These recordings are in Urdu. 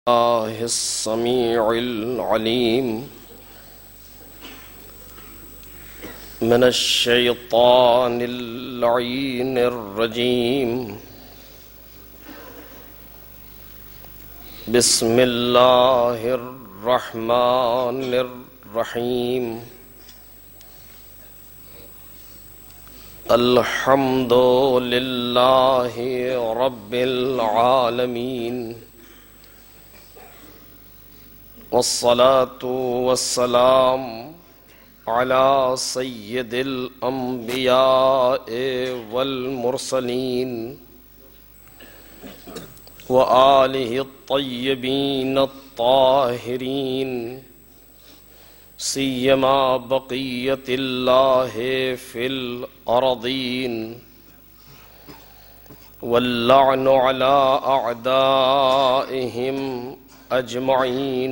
الله السميع العليم من الشيطان اللعين الرجيم بسم الله الرحمن الرحيم الحمد لله رب العالمين والصلاة والسلام على سيد الأنبياء والمرسلين وآله الطيبين الطاهرين سيما بقية الله في الأرضين واللعن على أعدائهم أجمعين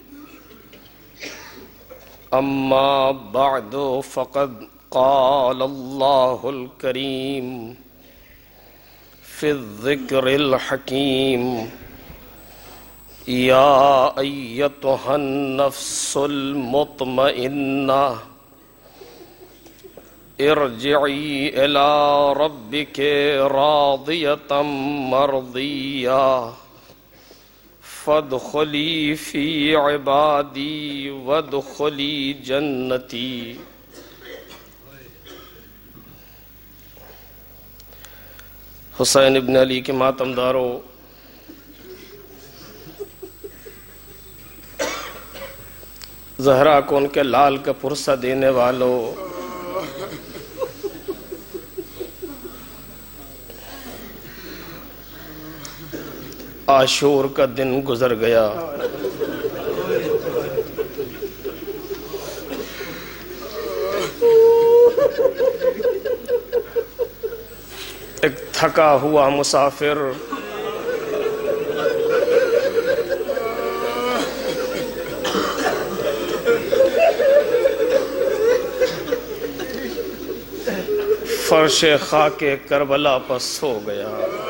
أما بعد فقد قال الله الكريم في الذكر الحكيم يا أيتها النفس المطمئنة ارجعي إلى ربك راضية مرضية فادخلی فی عبادی وادخلی جنتی۔ حسین ابن علی کے ماتم داروں، زہرا کو ان کے لال کا پرسہ دینے والوں، عاشور کا دن گزر گیا۔ ایک تھکا ہوا مسافر فرش خاک کربلا پر سو گیا۔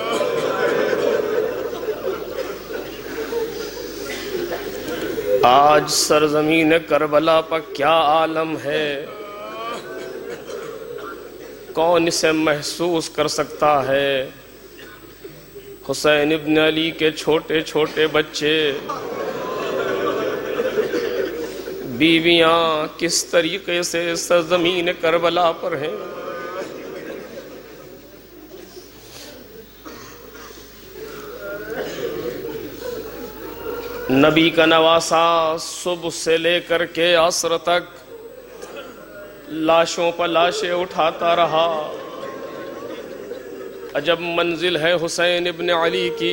آج سرزمین کربلا پر کیا عالم ہے، کون اسے محسوس کر سکتا ہے؟ حسین ابن علی کے چھوٹے چھوٹے بچے، بیویاں کس طریقے سے سرزمین کربلا پر ہیں۔ نبی کا نواسا صبح سے لے کر کے عصر تک لاشوں پر لاشیں اٹھاتا رہا۔ عجب منزل ہے حسین ابن علی کی،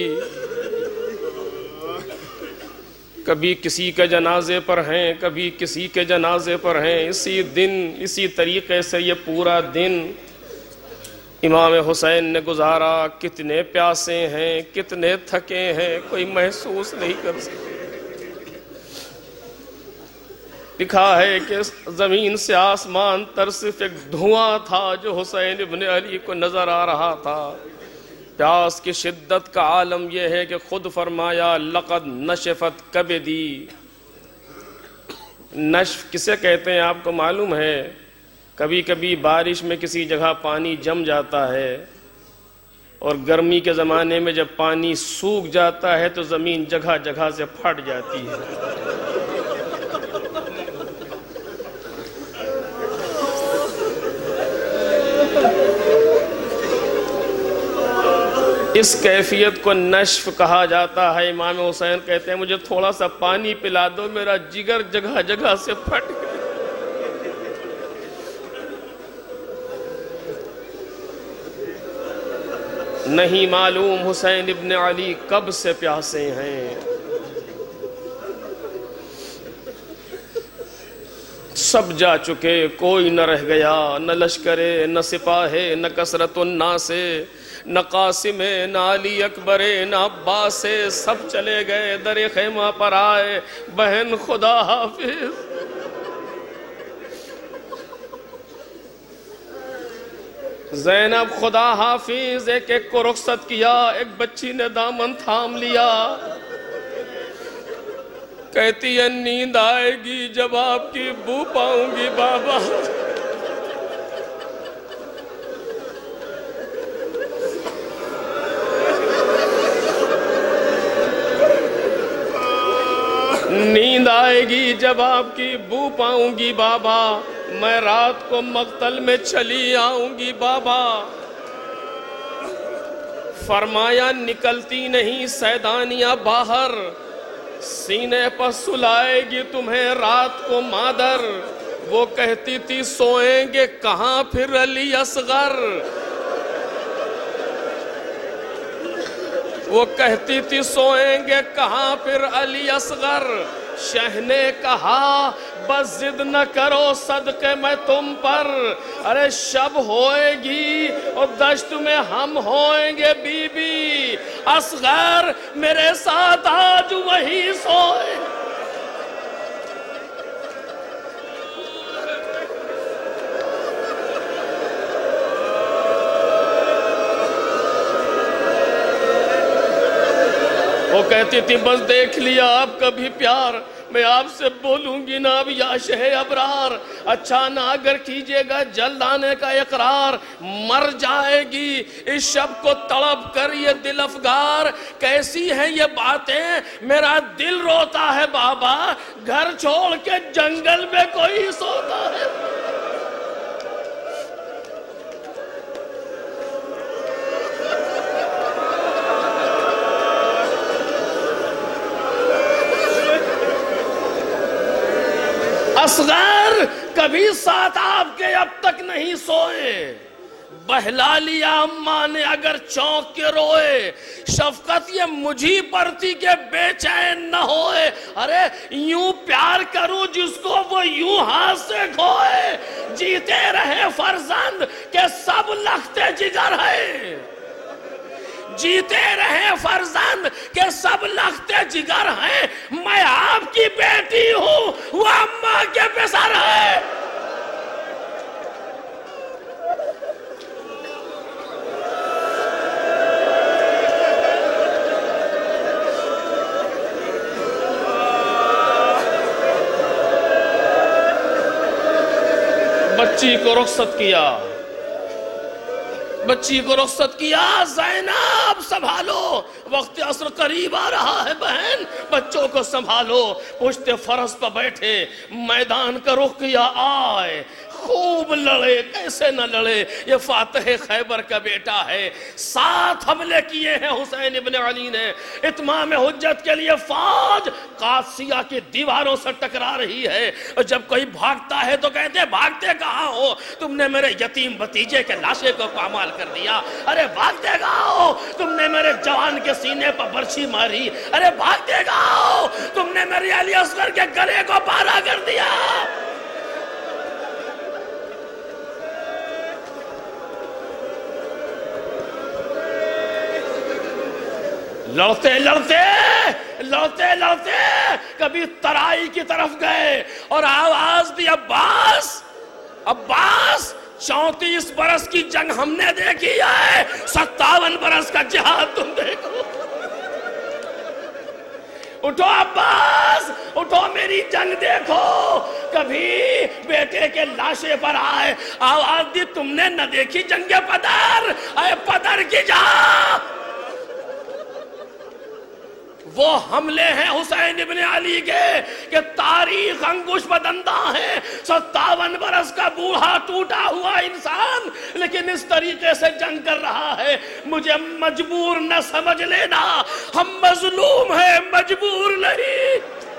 کبھی کسی کے جنازے پر ہیں، کبھی کسی کے جنازے پر ہیں۔ اسی دن اسی طریقے سے یہ پورا دن امام حسین نے گزارا۔ کتنے پیاسے ہیں، کتنے تھکے ہیں، کوئی محسوس نہیں کر سکتا۔ لکھا ہے کہ زمین سے آسمان تر صرف ایک دھواں تھا جو حسین ابن علی کو نظر آ رہا تھا۔ پیاس کی شدت کا عالم یہ ہے کہ خود فرمایا لقد نشفت کبدی۔ نشف کسے کہتے ہیں آپ کو معلوم ہے؟ کبھی کبھی بارش میں کسی جگہ پانی جم جاتا ہے اور گرمی کے زمانے میں جب پانی سوکھ جاتا ہے تو زمین جگہ جگہ سے پھٹ جاتی ہے۔ اس کیفیت کو نشف کہا جاتا ہے۔ امام حسین کہتے ہیں مجھے تھوڑا سا پانی پلا دو، میرا جگر جگہ جگہ سے پھٹ گیا۔ نہیں معلوم حسین ابن علی کب سے پیاسے ہیں۔ سب جا چکے، کوئی نہ رہ گیا، نہ لشکرے، نہ سپاہے، نہ کثرت الناسے، نہ قاسم، نہ علی اکبر، نہ عباس، سب چلے گئے۔ در خیمہ پر آئے، بہن خدا حافظ۔ زینب خدا حافظ، ایک ایک کو رخصت کیا، ایک بچی نے دامن تھام لیا۔ کہتی ہے نیند آئے گی جب آپ کی بو پاؤں گی بابا. نیند آئے گی جب آپ کی بو پاؤں گی بابا، میں رات کو مقتل میں چلی آؤں گی بابا. فرمایا نکلتی نہیں سیدانیہ باہر، سینے پر سلائے گی تمہیں رات کو مادر. وہ کہتی تھی سوئیں گے کہاں پھر علی اصغر. وہ کہتی تھی سوئیں گے کہاں پھر علی اصغر. شہ نے کہا بس ضد نہ کرو صدقے میں تم پر، ارے شب ہوئے گی اور دشت میں ہم ہوئیں گے بی بی. اصغر میرے ساتھ آج وہی سوئے. وہ کہتی تھی بس دیکھ لیا آپ کا بھی پیار، میں آپ سے بولوں گی نا اب یا شہ ابرار. اچھا نہ اگر کیجئے گا جلد آنے کا اقرار، مر جائے گی اس شب کو تڑپ کر یہ دل افگار. کیسی ہیں یہ باتیں میرا دل روتا ہے بابا، گھر چھوڑ کے جنگل میں کوئی سوتا ہے. اصغر کبھی ساتھ آپ کے اب تک نہیں سوئے، بہلا لیا اماں نے اگر چونک کے روئے. شفقت یہ مجھی پر تھی کہ بے چین نہ ہوئے، ارے یوں پیار کروں جس کو وہ یوں ہاتھ سے کھوئے. جیتے رہے فرزند کہ سب لختے جگر ہے، جیتے رہے فرزند کہ سب لختے جگر ہیں. میں آپ کی بیٹی ہوں وہ اماں کے پسر ہے. بچی کو رخصت کیا، بچی کو رخصت کیا. زینب سنبھالو وقت عصر قریب آ رہا ہے بہن، بچوں کو سنبھالو. پشت فرس پر بیٹھے میدان کا رخ کیا. آئے خوب لڑے، کیسے نہ لڑے، یہ فاتح خیبر کا بیٹا ہے. 7 حملے کیے ہیں حسین ابن علی نے. اتمام حجت کے لیے فوج قادسیہ کی دیواروں سے ٹکرا رہی ہے. اور جب کوئی بھاگتا ہے تو کہتے ہیں بھاگتے کہاں ہو، تم نے میرے یتیم بھتیجے کے لاشے کو پامال کر دیا. ارے بھاگتے کہاں ہو، تم نے میرے جوان کے سینے پر برچھی ماری. ارے بھاگتے کہاں ہو، تم نے میرے علی اصغر کے گلے کو پارا کر دیا. لڑتے لڑتے لڑتے لڑتے کبھی ترائی کی طرف گئے اور آواز دی عباس عباس 34 برس کی جنگ ہم نے دیکھی ہے، 57 برس کا جہاد تم دیکھو. اٹھو عباس اٹھو میری جنگ دیکھو. کبھی بیٹے کے لاشے پر آئے آواز دی تم نے نہ دیکھی جنگ پدر، اے پدر کی جان. وہ حملے ہیں حسین ابن علی کے کہ تاریخ انگوش بدندہ ہے. 57 برس کا بوڑھا ٹوٹا ہوا انسان لیکن اس طریقے سے جنگ کر رہا ہے. مجھے مجبور نہ سمجھ لینا، ہم مظلوم ہیں مجبور نہیں.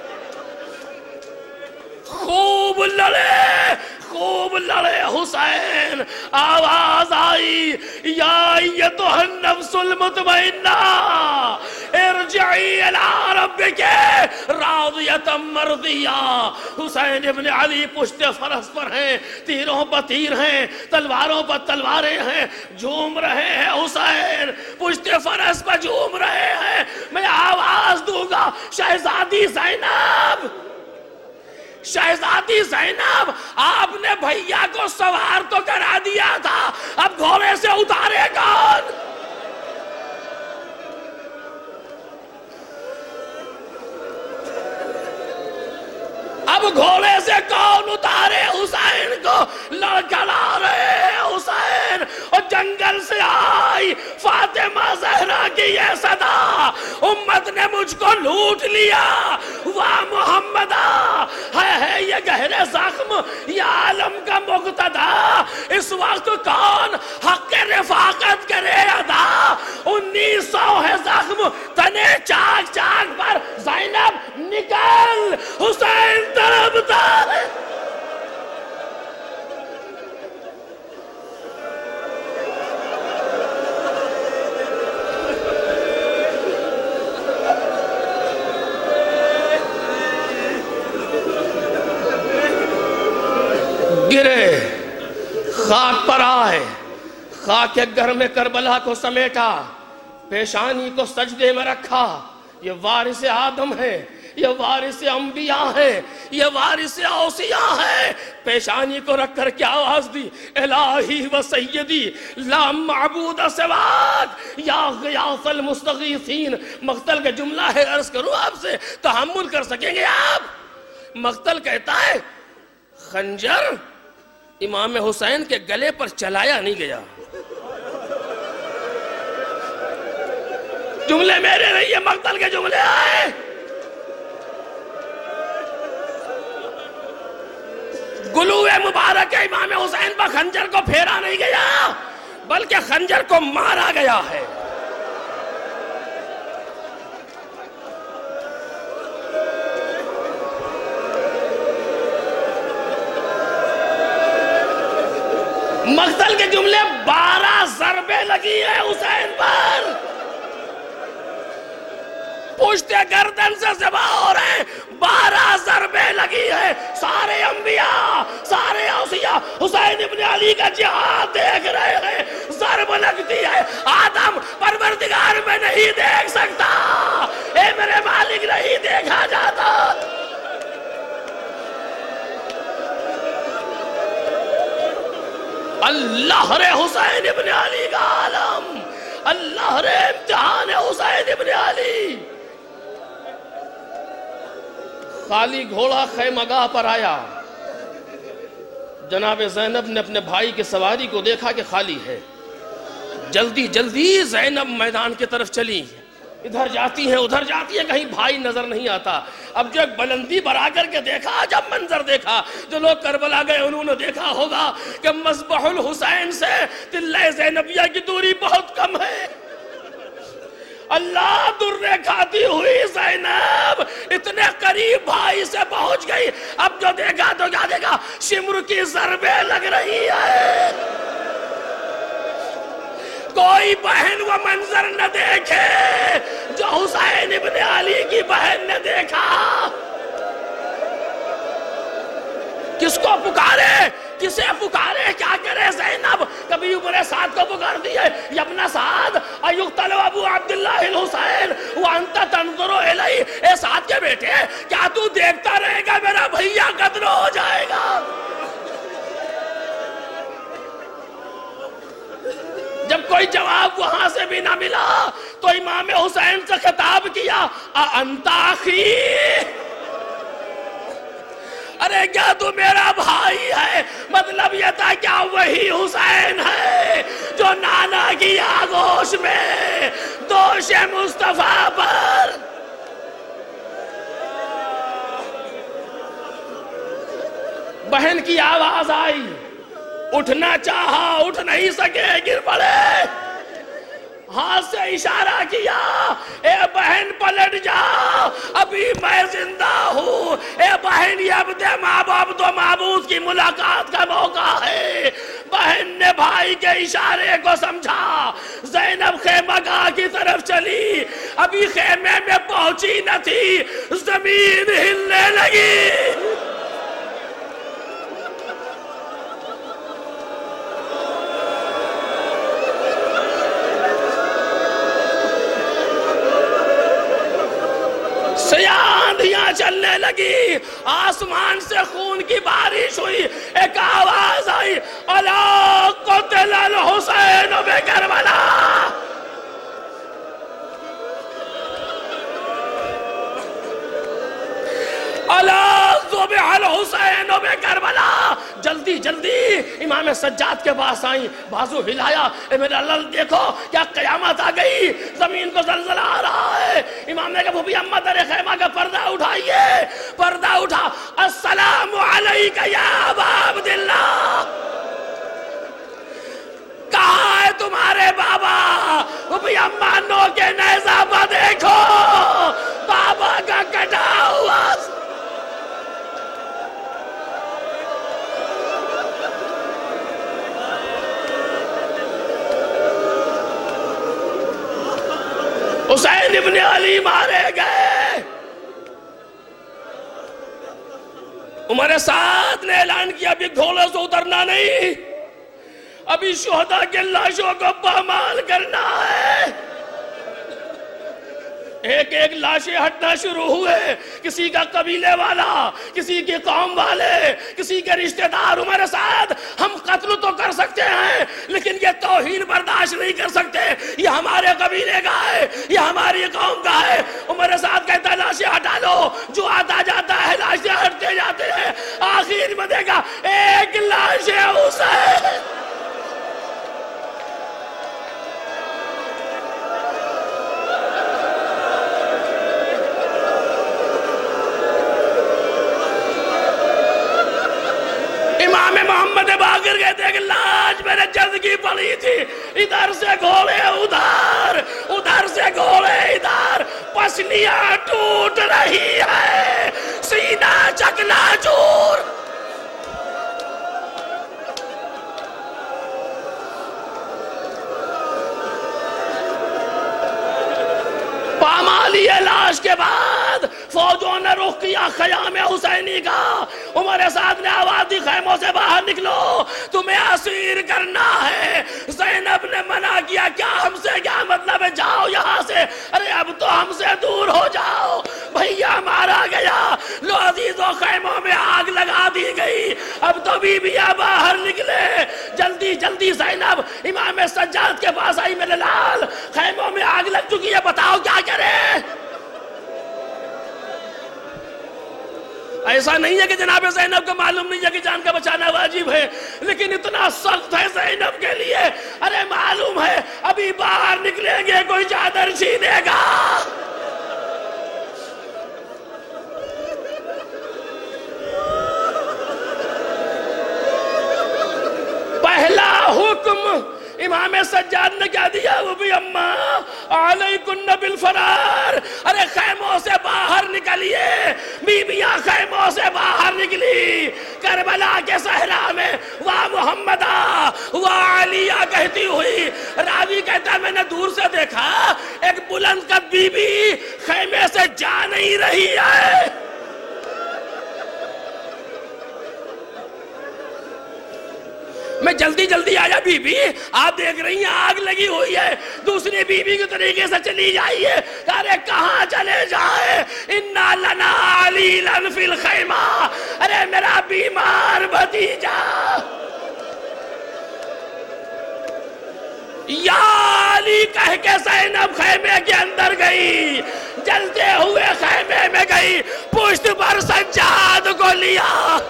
خوب لڑے خوب لڑے حسین. آواز آئی یا ایتھا النفس المطمئنہ ارجعی الی ربک راضیۃ مرضیہ. حسین ابن علی پشت فرس پر ہیں، تیروں پر تیر ہیں، تلواروں پر تلواریں ہیں. جھوم رہے ہیں حسین، پشت فرس پر جھوم رہے ہیں. میں آواز دوں گا شہزادی زینب، شہزادی زینب آپ نے بھیا کو سوار تو کرا دیا تھا، اب گھوڑے سے اتارے کون؟ اب گھوڑے سے کون اتارے حسین کو؟ لڑکھڑا رہے حسین، اور جنگل سے آئی فاطمہ زہرا کی یہ صدا، امت نے مجھ کو لوٹ لیا، واہ محمدہ، ہے یہ گہرے زخم یا عالم کا مقتدا، اس وقت کون حق رفاقت کرے ادا، 1900 ہے زخم تنے چاک چاک پر، زینب نکل، حسین تڑپتا ہے۔ گرے خاک پر آئے، خاک کے گھر میں کربلا کو سمیٹا، پیشانی کو سجدے میں رکھا، یہ وارث آدم ہے، یہ وارث انبیاء ہے، یہ وارث اوصیاء ہے۔ پیشانی کو رکھ کر کیا آواز دی؟ الہی و سیدی لا معبود سواک یا غیاث المستغیثین۔ مقتل کا جملہ ہے، عرض کروں آپ سے، تحمل کر سکیں گے آپ؟ مقتل کہتا ہے خنجر امام حسین کے گلے پر چلایا نہیں گیا۔ جملے میرے نہیں، یہ مقتل کے جملے آئے۔ گلوے مبارک امام حسین پر خنجر کو پھیرا نہیں گیا، بلکہ خنجر کو مارا گیا ہے۔ مقتل کے جملے 12 ضربیں لگی ہے حسین پر، پشت گردن سے ذبح ہو رہے ہیں، 12 ضربیں لگی ہے۔ سارے انبیاء، سارے اوصیاء حسین ابن علی کا جہاد دیکھ رہے ہیں، ضرب لگتی ہے۔ آدم پروردگار میں نہیں دیکھ سکتا، اے میرے مالک نہیں دیکھا جاتا۔ اللہ رے حسین ابن علی کا عالم، اللہ رے امتحان حسین ابن علی۔ خالی گھوڑا خیمگاہ پر آیا، جناب زینب نے اپنے بھائی کی سواری کو دیکھا کہ خالی ہے، جلدی جلدی زینب میدان کی طرف چلی، ادھر جاتی ہیں ادھر جاتی ہیں، کہیں بھائی نظر نہیں آتا۔ اب جو ایک بلندی پر آ کر کے دیکھا، جب منظر دیکھا، جو لوگ کربلا گئے انہوں نے دیکھا ہوگا کہ مذبح الحسین سے تلہ زینبیہ کی دوری بہت کم ہے۔ اللہ درے کھاتی ہوئی زینب اتنے قریب بھائی سے پہنچ گئی، اب جو دیکھا تو کیا دیکھا؟ شمر کی ضربیں لگ رہی ہے۔ کوئی بہن وہ منظر نہ دیکھے جو حسین ابن علی کی بہن نے دیکھا۔ کس کو پکارے؟ کسے پکارے؟ کیا کرے زینب؟ کبھی عمر سعد کو پکارتی ہے، یبن سعد ایقتل ابو عبداللہ الحسین وانت تنظر الیہ، اے سعد کے بیٹے کیا تو دیکھتا رہے گا میرا بھیا قتل ہو جائے گا؟ جب کوئی جواب وہاں سے بھی نہ ملا تو امام حسین سے خطاب کیا، اَأَنْتَ أَخِي، ارے کیا تو میرا بھائی ہے؟ مطلب یہ تھا کیا وہی حسین ہے جو نانا کی آغوش میں دوش مصطفیٰ پر بہن کی آواز آئی، اٹھنا چاہا اٹھ نہیں سکے، گر پڑے، ہاتھ سے اشارہ کیا، اے بہن پلٹ جا، ابھی میں زندہ ہوں، اے بہن یہ عبد معبود و معبود کی ملاقات کا موقع ہے۔ بہن نے بھائی کے اشارے کو سمجھا، زینب خیمہ گاہ کی طرف چلی، ابھی خیمے میں پہنچی نہ تھی، زمین ہلنے لگی۔ آندھیاں چلنے لگی، آسمان سے خون کی بارش ہوئی، ایک آواز آئی، الا قتل الحسین بکربلا، الا ذبح الحسین بکربلا، جلدی جلدی امام سجاد کے پاس آئیں، بازو ہلایا، اے میرے اللہ دیکھو کیا قیامت آ گئی، زمین کو زلزلہ آ رہا ہے۔ امام نے کہا پھوپھی اماں تیرے خیمہ کا پردہ اٹھائیے، پردہ اٹھا، السلام علیکہ یا ابا عبداللہ، کہاں ہے تمہارے بابا؟ پھوپھی اماں نو کے نیزہ پہ دیکھو، بابا کا کٹا ہوا۔ حسین ابن علی مارے گئے۔ عمر سعد نے اعلان کیا ابھی گھوڑے سے اترنا نہیں، ابھی شہداء کے لاشوں کو پامال کرنا ہے۔ ایک ایک لاشیں ہٹنا شروع ہوئے، کسی کا قبیلے والا، کسی کے قوم والے، کسی کے رشتہ دار۔ عمر سعد ہم قتل تو کر سکتے ہیں لیکن یہ توہین برداشت نہیں کر سکتے، یہ ہمارے قبیلے کا ہے، یہ ہماری قوم کا ہے۔ عمر سعد کہتا ہے لاشیں ہٹا لو، جو آتا جاتا ہے لاشیں ہٹتے جاتے ہیں، آخر میں دیکھا ایک لاش حسین۔ امام محمد باقر کہتے ہیں کہ لاش میں نے جذگی پڑی تھی، ادھر سے گھوڑے ادھر، ادھر سے گھوڑے ادھر، پسلیاں ٹوٹ رہی ہے، سینہ چکنا چور۔ پامالی لاش کے بعد فوجوں نے رخ کیا خیام حسینی کا۔ عمر سعد نے آواز دی خیموں سے باہر نکلو، تمہیں اسیر کرنا ہے۔ زینب نے منع کیا، کیا ہم سے کیا مطلب ہے، جاؤ یہاں سے، ارے اب تو ہم سے دور ہو جاؤ، بھیا مارا گیا۔ لو عزیزو خیموں میں آگ لگا دی گئی، اب تو بیویاں باہر نکلے۔ جلدی جلدی زینب امام سجاد کے پاس آئی، میرے لال خیموں میں آگ لگ چکی ہے، بتاؤ کیا کریں۔ ایسا نہیں ہے کہ جناب زینب کو معلوم نہیں ہے کہ جان کا بچانا واجب ہے، لیکن اتنا سخت ہے زینب کے لیے، ارے معلوم ہے ابھی باہر نکلیں گے کوئی چادر چھینے گا۔ پہلا حکم امام سجاد نے کیا دیا، وہ بھی اماں علیکن بالفرار، ارے خیموں سے باہر نکلیے۔ بیویاں خیموں سے باہر نکلی، کربلا کے صحرا میں واہ محمدہ واہ علیہ کہتی ہوئی۔ راوی کہتا ہے میں نے دور سے دیکھا ایک بلند قد بی بی خیمے سے جا نہیں رہی ہے۔ میں جلدی جلدی آیا، بی بی آپ دیکھ رہی ہیں آگ لگی ہوئی ہے، دوسری بی بی کی طریقے سے چلی جائیے۔ ارے کہاں چلے جائے، اِنَّا لَنَا عَلِيلًا فِي الْخَيْمَةِ، ارے میرا بیمار بھتیجا یا علی کہہ کے زینب خیمے کے اندر گئی، جلتے ہوئے خیمے میں گئی، پشت پر سجاد کو لیا۔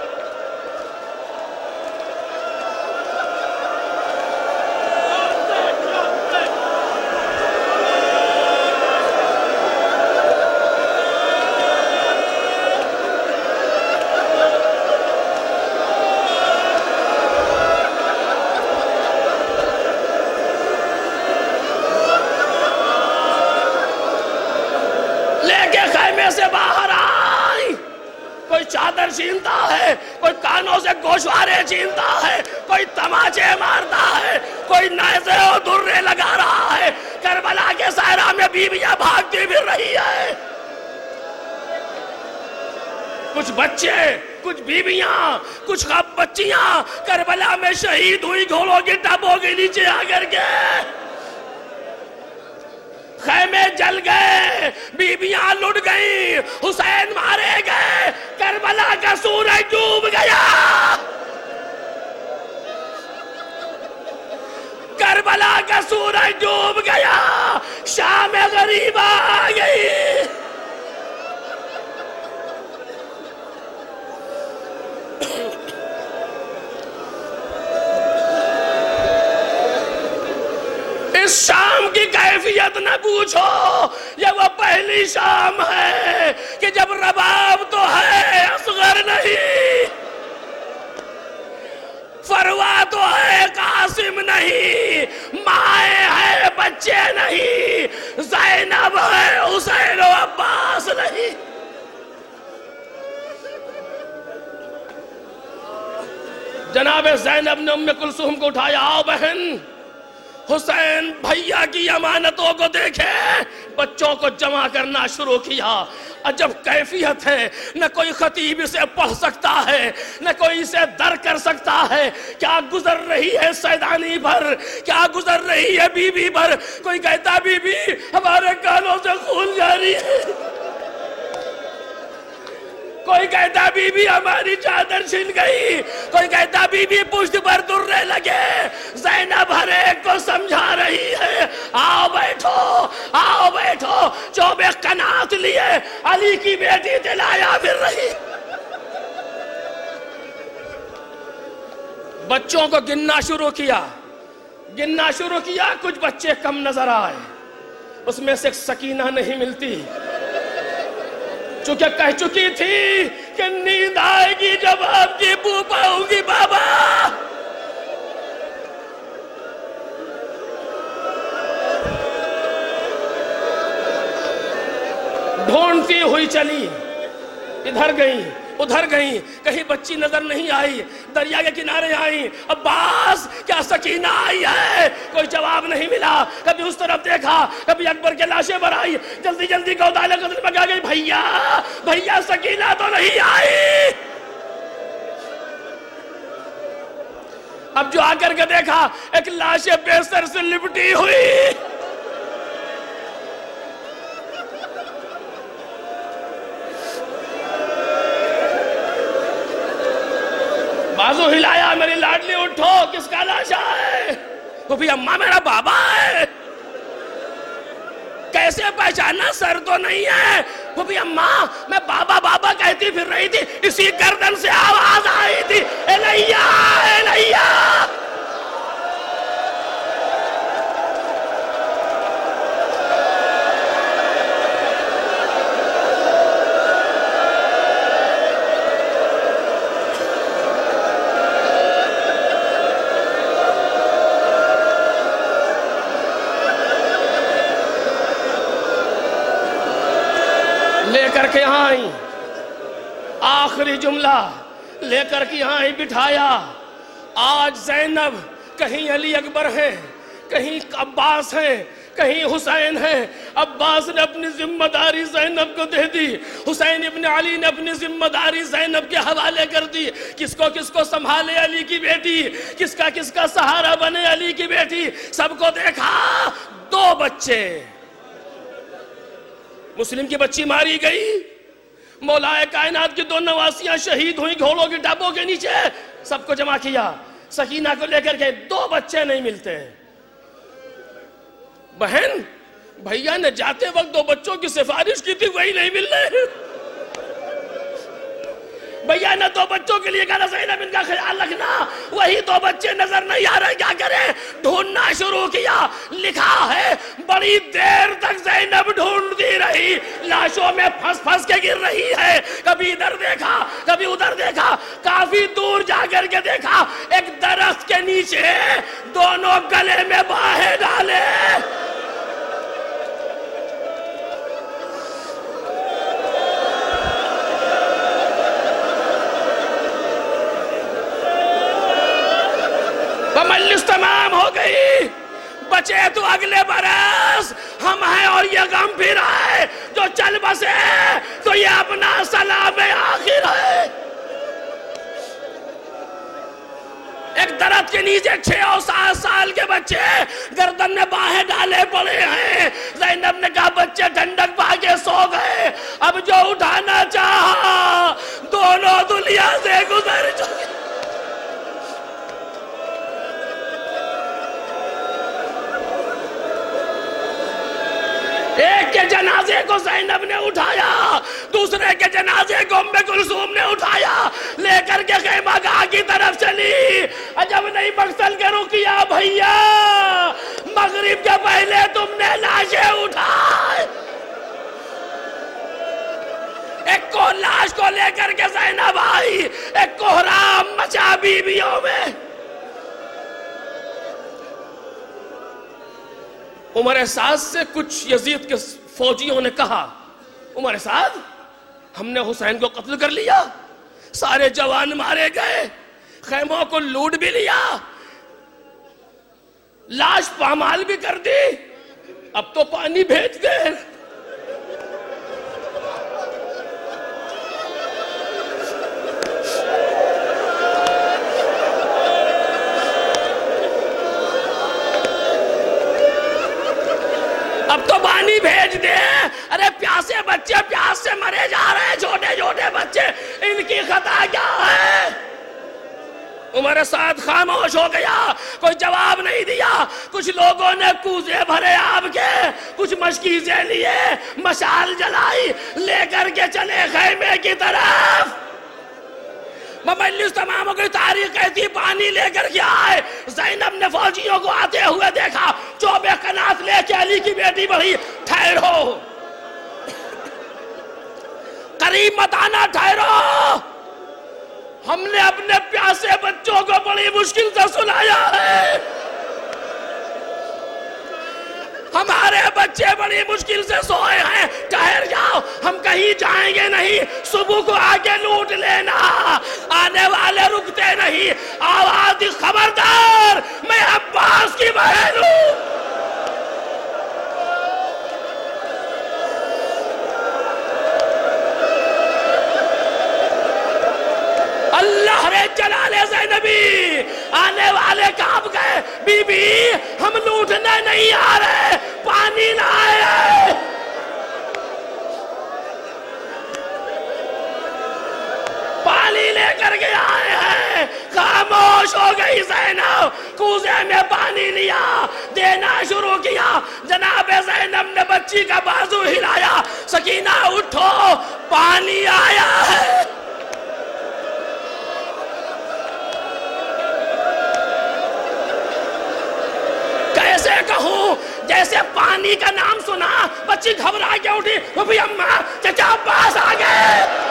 سے باہر آئی، کوئی چادر چھینتا ہے، کوئی کانوں سے گوشوارے چھینتا ہے، کوئی تماچے مارتا ہے، کوئی نیزے اور درے لگا رہا ہے۔ کربلا کے صحرا میں بیویاں بھاگتی پھر رہی ہے، کچھ بچے، کچھ بیویاں، کچھ بچیاں کربلا میں شہید ہوئی گھوڑوں کی ٹبوں کے نیچے آ کر کے۔ خیمے جل گئے، بیویاں لٹ گئی، حسین مارے گئے، کربلا کا سورج ڈوب گیا، کربلا کا سورج ڈوب گیا، شام غریبہ آ گئی۔ اس شام کی کیفیت نہ پوچھو، یہ وہ پہلی شام ہے کہ جب رباب تو ہے اصغر نہیں، فروا تو ہے قاسم نہیں، مائیں ہے بچے نہیں، زینب ہے حسین و عباس نہیں۔ جناب زینب نے ام کلثوم کو اٹھایا، آؤ بہن، حسین بھیا کی امانتوں کو دیکھے، بچوں کو جمع کرنا شروع کیا۔ عجب کیفیت ہے، نہ کوئی خطیب اسے پڑھ سکتا ہے، نہ کوئی اسے در کر سکتا ہے۔ کیا گزر رہی ہے سیدانی پر، کیا گزر رہی ہے بی بی پر۔ کوئی کہتا بی بی ہمارے کانوں سے خون جاری ہے، کوئی کہتا بی بی ہماری چادر چھن گئی، کوئی کہتا بی بی پشت پر درے لگے۔ زینب ہر ایک کو سمجھا رہی ہے، آؤ بیٹھو، آؤ بیٹھو۔ چوبے قنات لیے علی کی بیٹی دلایا پھر رہی۔ بچوں کو گننا شروع کیا، کچھ بچے کم نظر آئے، اس میں سے سکینہ نہیں ملتی، چونکہ کہہ چکی تھی کہ نیند آئے گی جب آپ کی پھوپھا ہوگی بابا۔ ڈھونڈتی ہوئی چلی، ادھر گئی ادھر گئی، کہیں بچی نظر نہیں آئی، دریا کے کنارے آئی، عباس کیا سکینہ آئی ہے؟ کوئی جواب نہیں ملا۔ کبھی اس طرف دیکھا، کبھی اکبر کے لاشیں پر آئی، جلدی جلدی گودال قتل میں کہا گئی، بھیا سکینہ تو نہیں آئی۔ اب جو آ کر کے دیکھا، ایک لاش بستر سے لپٹی ہوئی، بازو ہلایا، میری لاڈلی اٹھو، کس کا لاشا ہے؟ وہ بھی اماں میرا بابا ہے۔ کیسے پہچانا؟ سر تو نہیں ہے۔ وہ بھی اماں میں بابا بابا کہتی پھر رہی تھی، اسی گردن سے آواز آئی تھی، الیہ الیہ۔ لے کر کے یہاں آئی، آخری جملہ لے کر کے یہاں آئی، بٹھایا۔ آج زینب کہیں علی اکبر ہے، کہیں عباس ہے، کہیں حسین ہے۔ عباس نے اپنی ذمہ داری زینب کو دے دی، حسین ابن علی نے اپنی ذمہ داری زینب کے حوالے کر دی۔ کس کو سنبھالے علی کی بیٹی، کس کا سہارا بنے علی کی بیٹی۔ سب کو دیکھا، 2 بچے، مسلم کی بچی ماری گئی، مولا کائنات کی 2 نواسیاں شہید ہوئیں گھوڑوں کی ٹاپوں کے نیچے۔ سب کو جمع کیا، سکینہ کو لے کر کے 2 بچے نہیں ملتے۔ بہن بھیا نے جاتے وقت 2 بچوں کی سفارش کی تھی، وہی نہیں مل رہے۔ بھیا نے 2 بچوں کے لیے کہا زینب ان کا خیال رکھنا، وہی 2 بچے نظر نہیں آ رہے، کیا کریں؟ ڈھونڈنا شروع کیا۔ لکھا ہے بڑی دیر تک زینب ڈھونڈتی رہی، لاشوں میں پھنس کے گر رہی ہے۔ کبھی ادھر دیکھا، کبھی ادھر دیکھا، کافی دور جا کر کے دیکھا، ایک درخت کے نیچے دونوں گلے میں باہیں ڈالے۔ مجلس تمام ہو گئی، بچے تو اگلے برس، ہم ہیں اور یہ غم پھر آئے، جو چل بسے تو یہ اپنا سلام آخر ہے۔ ایک درخت کے نیچے 6 اور 7 سال کے بچے گردن میں باہیں ڈالے پڑے ہیں۔ زینب نے کہا بچے ٹھنڈک پا کے سو گئے، اب جو اٹھانا چاہا دونوں دنیا سے گزر چکے۔ ایک کے جنازے کو زینب نے اٹھایا، دوسرے کے جنازے کو ام کلثوم نے اٹھایا، لے کر کے عمر سعد سے کچھ یزید کے فوجیوں نے کہا، عمر سعد ہم نے حسین کو قتل کر لیا، سارے جوان مارے گئے، خیموں کو لوٹ بھی لیا، لاش پامال بھی کر دی، اب تو پانی بھیج دے۔ اب تو پانی بھیج دے، ارے پیاسے بچے پیاس سے مرے جا رہے ہیں، چھوٹے چھوٹے بچے، ان کی خطا کیا ہے؟ عمر سعد خاموش ہو گیا، کوئی جواب نہیں دیا۔ کچھ لوگوں نے کوزے بھرے آب کے، کچھ مشکیزیں لیے، مشال جلائی، لے کر کے چلے خیمے کی طرف۔ مملس تمام کی تاریخ کہتی پانی لے کر کے آئے۔ زینب نے فوجیوں کو آتے ہوئے دیکھا، چوبے قنات لے کے علی کی بیٹی بڑھی، ٹھہرو قریب مت آنا، ٹھہرو، ہم نے اپنے پیاسے بچوں کو بڑی مشکل سے سلایا ہے، ہمارے بچے بڑی مشکل سے سوئے ہیں، ٹھہر جاؤ، ہم کہیں جائیں گے نہیں، صبح کو آگے لوٹ لینا۔ آنے والے رکتے نہیں، آواز دی، خبردار میں عباس کی بہن ہوں۔ اللہ رے جلال زینبی، آنے والے کام گئے، بی بی ہم لوٹنے نہیں آ رہے، پانی لائے۔ پانی لے کر کے آئے ہیں۔ خاموش ہو گئی زینب، کوزے میں پانی لیا، دینا شروع کیا۔ جناب زینب نے بچی کا بازو ہلایا، سکینہ اٹھو، پانی آیا ہے۔ کیسے کہوں، جیسے پانی کا نام سنا بچی گھبرا کے اٹھی، پھوپھی اماں چچا عباس آ گئے۔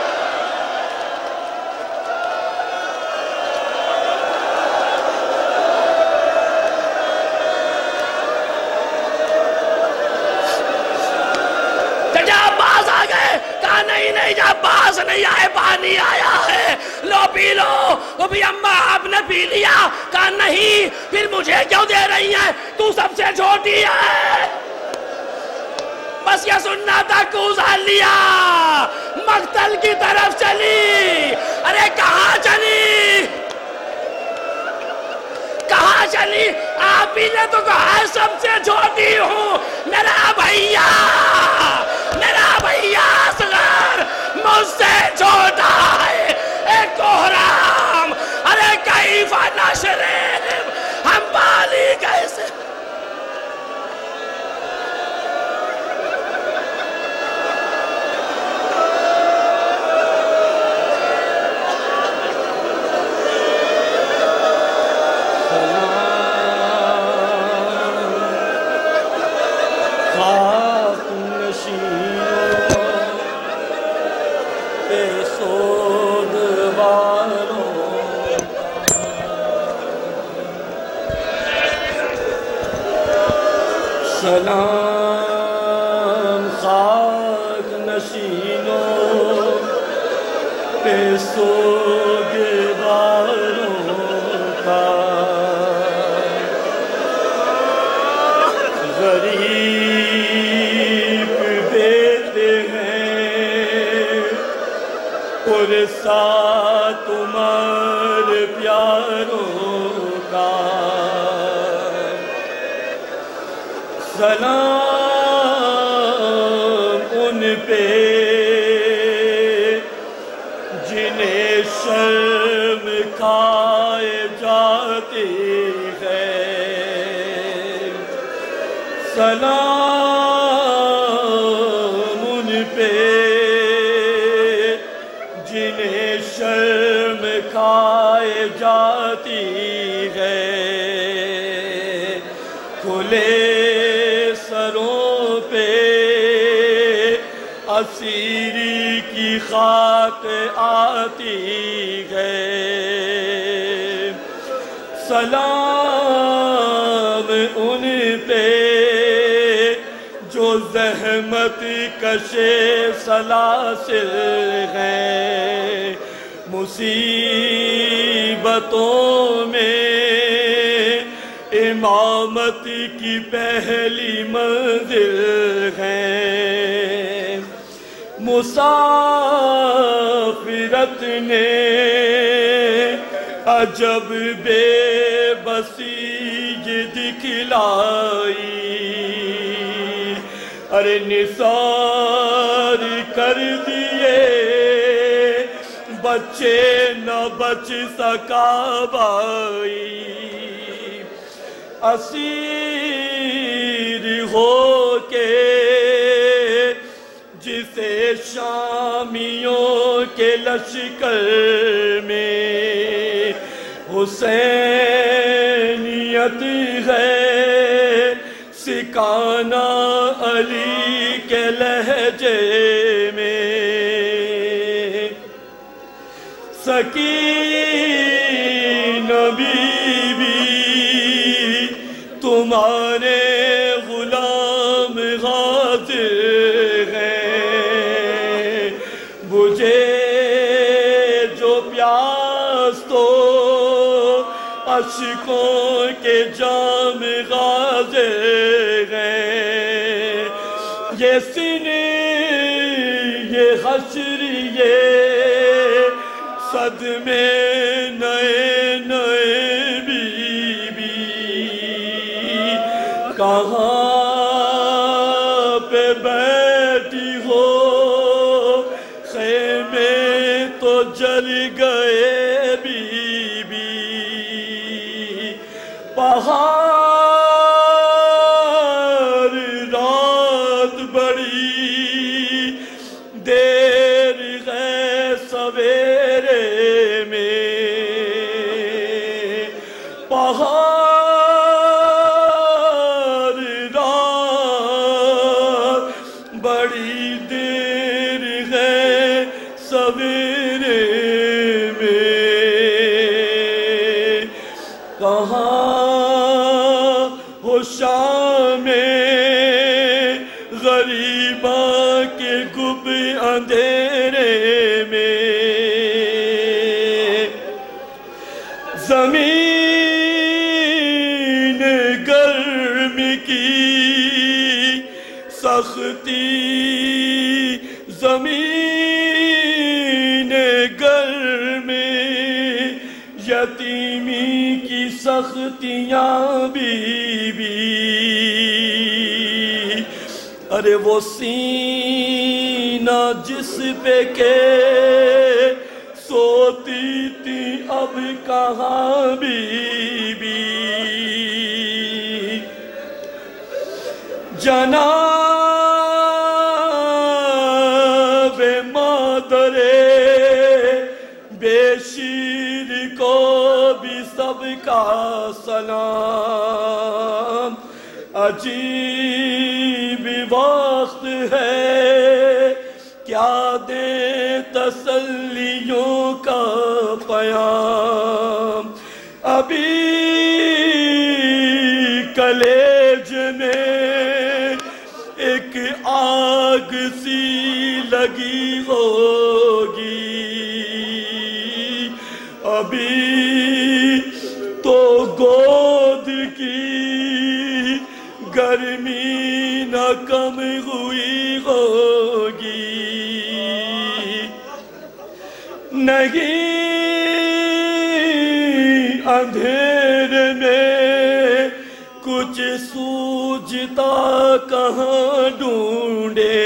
چچا عباس آ گئے، کہا نہیں نہیں عباس نہیں آئے، پانی آیا ہے، لو پی لو۔ پھوپھی اماں آپ نے پی لیا، کہا نہیں، پھر مجھے کیوں دے رہی ہیں، تو سب سے چھوٹی ہے۔ بس یہ سننا تھا، کوزہ لیا، مقتل کی طرف چلی۔ ارے کہاں چلی، کہاں چلی؟ آپ ہی نے تو کہا سب سے چھوٹی ہوں، میرا بھیا اصغر مجھ سے چھوٹا ہے، ایک کوہرام، ارے کیف نشرب، ہم پالی کیسے؟ سلام خاک نشینوں پہ سوگواروں کا، غریب بیٹے ہیں پرسا تمہارے پیاروں کا۔ سلام ان پہ جنہیں شرم کھائے جاتی ہے، سلام ان پہ جنہیں شرم کھائے جاتی ہے، کھلے سروں پہ اسیری کی خاک آتی ہے، سلام ان پہ زحمت کشے سلاسل ہیں، مصیبتوں میں امامت کی پہلی منزل ہے، مسافرت نے عجب بے بسی دکھلائی، ارے نثار کر دیے بچے نہ بچ سکا بھائی، اسیر ہو کے جسے شامیوں کے لشکر میں حسینیت ہے سکھانا علی کے لہجے میں، سکینہ بی بی تمہارے غلام حاضر ہیں، بجھے جو پیاس تو اشکوں کے جام حاضر ہیں، یہ سنے یہ حشر یہ صدمے نئے نئے بی بی، کہاں پہ بیٹھی ہو خیمے تو جل گئے بی بی، پہاڑ رات بڑی دیر ہے سویرے میں، پہاڑ رات بڑی دیر ہے سویرے میں، کہاں ہو شام غریباں کے گب اندھیرے میں، زمین گرم کی سختی، زمین گرم یتیمی کی سختیاں بی بی، ارے وہ سینہ جس پہ کہ سوتی تھی اب کہاں بی بی، جناب مادر بے شیر کو بھی سب کا سلام، عجیب وقت ہے کیا دیں تسلیوں کا پیام، ابھی کلیج میں ایک آگ سی لگی ہوگی، ابھی تو گود کی گرمی نہ کم ہوئی ہوگی، نہیں اندھیرے میں کچھ سوجھتا کہاں ڈھونڈے،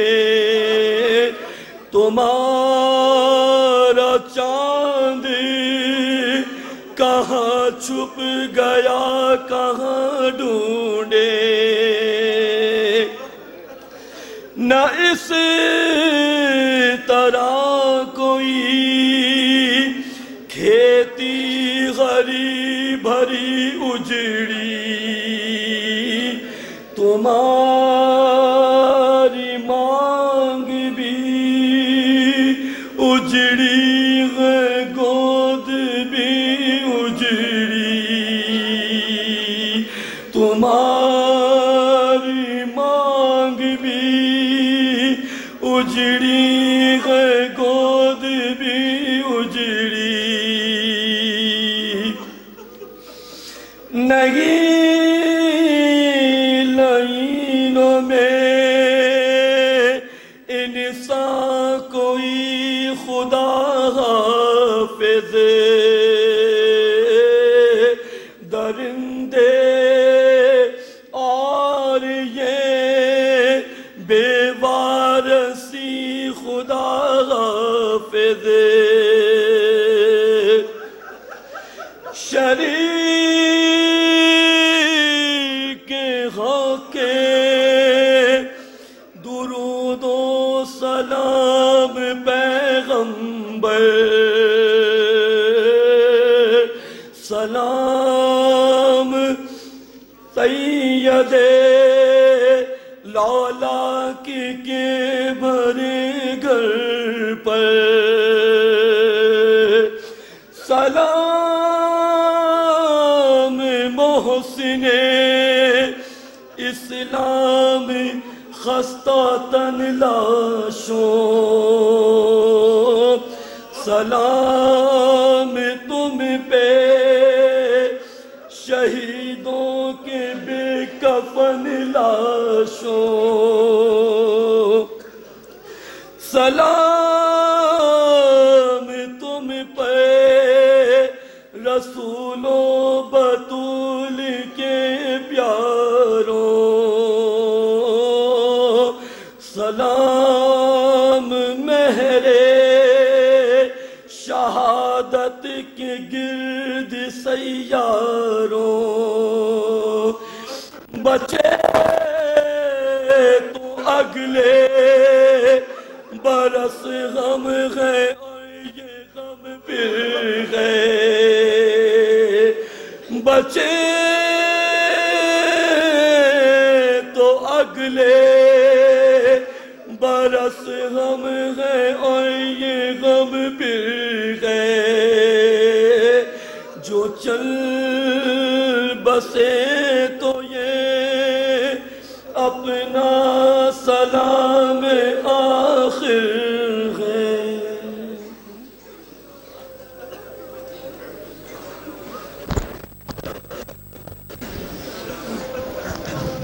تمہارا چاند کہاں چھپ گیا کہاں ڈھونڈے، نہ اس طرح کوئی کھیتی ہری بھری اجڑی، تمہاری مانگ بھی اجڑی ہے، گود بھی اجڑی، تمہاری مانگ حافظ درندے اور یہ بے وارسی خدا حافظ شریک حق درود و سلام پیغمبر سلام سید لالا کے بھرے گھر پر سلام محسن اسلام خستہ تن لاشوں سلام تم پہ شہیدوں کے بے کفن لاشوں سلام تم پہ رسول و بطول کے پیاروں سلام مہر شہادت کے گرد سیاروں بچے تو اگلے برس غم ہے اور یہ غم پھر گئے بچے تو اگلے برس غم ہے اور یہ غم پھر گئے جو چل بسے تو یہ اپنا سلام